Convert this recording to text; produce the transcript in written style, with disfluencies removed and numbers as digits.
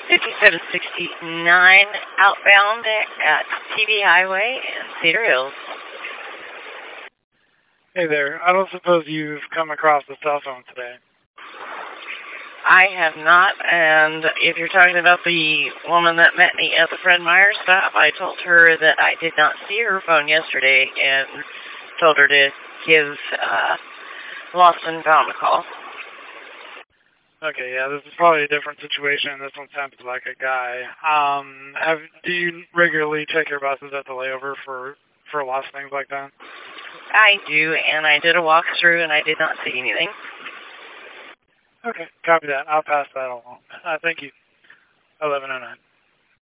5769 outbound at TV Highway and Cedar Hills. Hey there, I don't suppose you've come across the cell phone today. I have not, and if you're talking about the woman that met me at the Fred Meyer stop, I told her that I did not see her phone yesterday and told her to give Lost and Found a call. Okay, yeah, this is probably a different situation. This one sounds like a guy. Do you regularly check your buses at the layover for lost things like that? I do, and I did a walkthrough, and I did not see anything. Okay, copy that. I'll pass that along. Thank you. 1109.